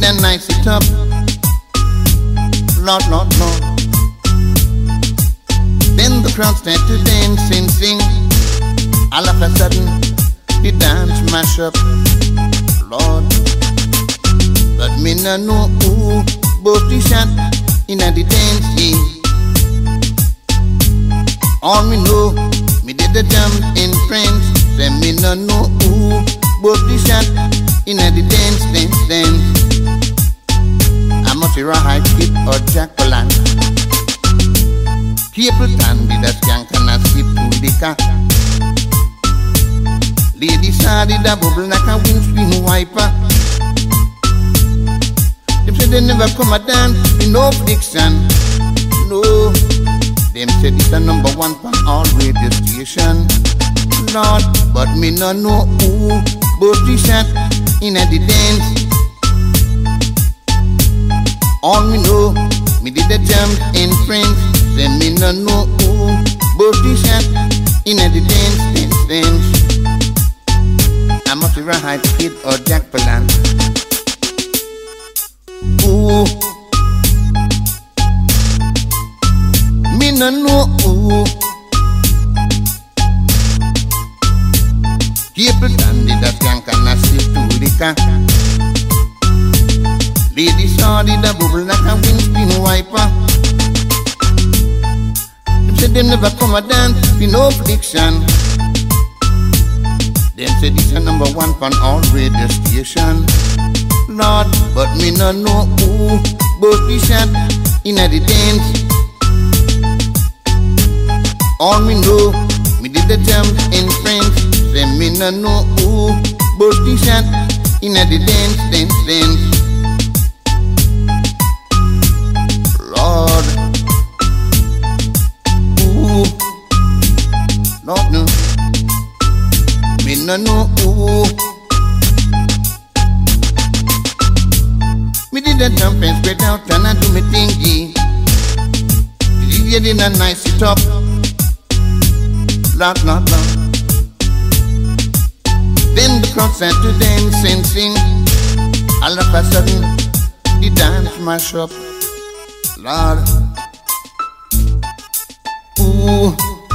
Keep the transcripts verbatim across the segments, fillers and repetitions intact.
and nice it up. Lord, Lord, Lord. Then the crowd start to dance and sing. All of a sudden, the dance mash up. Lord, but me no know who both the shot in the dancing. All me know, me did the jump in French. Then me no know who both the shot in the dance, dance, dance. I must be a high kid or Jack Polan. Capleton did a skank and a sip to the car. Lady Sadi da bubble like a windscreen wiper. Them say they never come a dance in no fiction. No. Them say this a number one on all radio station. Lord, but me no know who both the shot in a the dance. All me know, me did the jump in French. Say me no know who both the shot in a the dance, dance, dance. I must be a hype kid or Jack Polan. Ooh, me no know ooh. Capleton did a skank and a sip to liquor. Lady saw did a bubble like a windscreen wiper. Them said they never come a dance in no fiction. Them say this a number one on all radio station. Lord, but me no know who both the shot in a the dance. All me know, me did the jump in French. Say me no know who both the shot in a the dance, dance, dance. Lord, ooh, Lord no. Me no know who. Me did a jump and spread out and I do me thingy. Did you get a nice it up? Lot, lot, lot. Then the crowd started to dance and sing. All of a sudden, the dance mash up. Lord, ooh.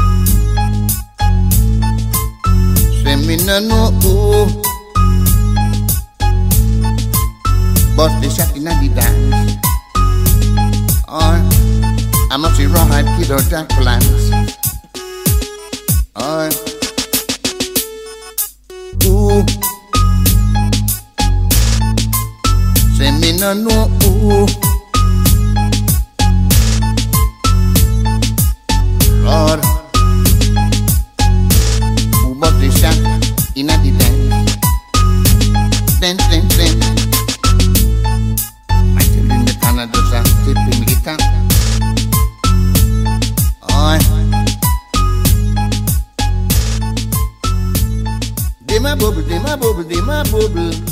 Me no know who, but they shot in the dance. Or I must be wrong, I'd kid or Jack Plans. Or who, say me no know who. Lord, but they shot in a the dance. Dance, dance, dance. I tell you in the Canada, so tipping me guitar. Oh, they my bubble, they my bubble, they my bubble.